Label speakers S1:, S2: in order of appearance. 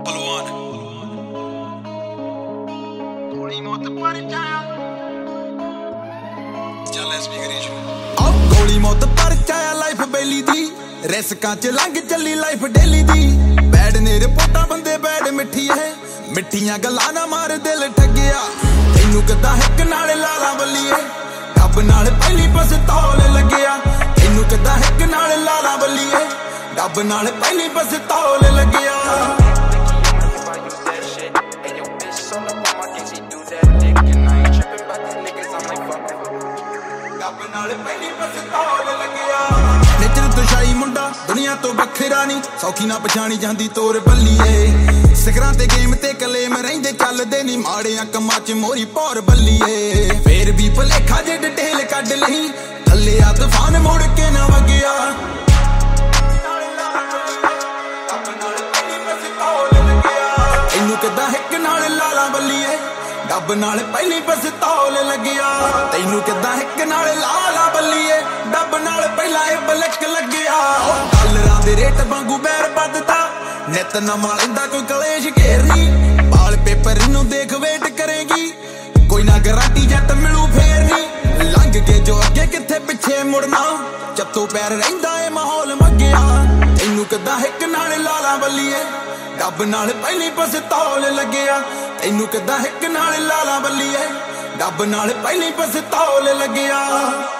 S1: पहलवान थोड़ी मौत पर जाया चल एस भी करी अब गोली मौत पर जाया लाइफ बेली दी रिस्कां च लंघ चली लाइफ डेली दी बैड ने रिपोर्टां बंदे बैड मिठी है मिठियां गल्लां ना मार दिल ठगिया तैनू कदा हिक नाल लाला बल्लीए डब नाल पहली पिस्तौल लगया तैनू कदा हिक नाल लाला बल्लीए डब नाल पहली पिस्तौल लगया नेचर तुशाई मुंडा दुनिया तो बखरा नहीं सौखी ना पछाणी जांदी तोर बल्लीए सिखरां ते गेम ते कलेम रहिंदे चलदे नहीं माड़ियां कम्मां च मोरी पौर बल्लीए फेर भी भलेखा जे डिटेल कढ लही थल्ले आ तूफान मुड़ के ना वगया तैनू कदा हिक नाल लाला बल्लीए डब नाल पहली पिस्तौल लगया तैनू कदा हिक नाल लाला बल्लीए डब नाल पहला बलक लगया डॉलरां दे रेट वांगू बैर बददा नित नवां लैंदा कोई कलेश घेरनी बाल पेपर नू देख वेट करेगी कोई ना गारंटी जट मिलू फेर नहीं लंघ के जो अगे किथे पिछे मुड़ना चत्तो पैर रहिंदा ए माहौल मग्गिया तैनू कदा हिक नाल लाला बल्लीए डब नाल पहली पिस्तौल लगया तैनू कदा हिक नाल लाला बल्लीए डब नाल पहली पिस्तौल लगया।